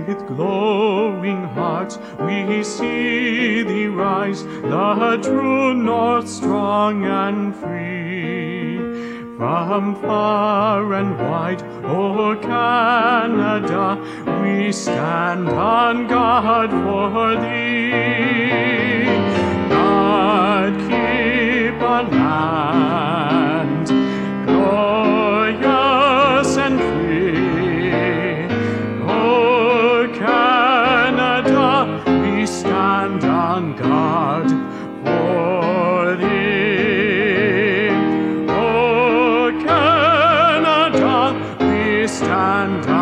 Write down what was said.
With glowing hearts we see thee rise, the true north, strong and free. From far and wide, O Canada, we stand on guard for thee. God keep our land glorious and free. O Canada, we stand on guard for thee. O Canada, we stand on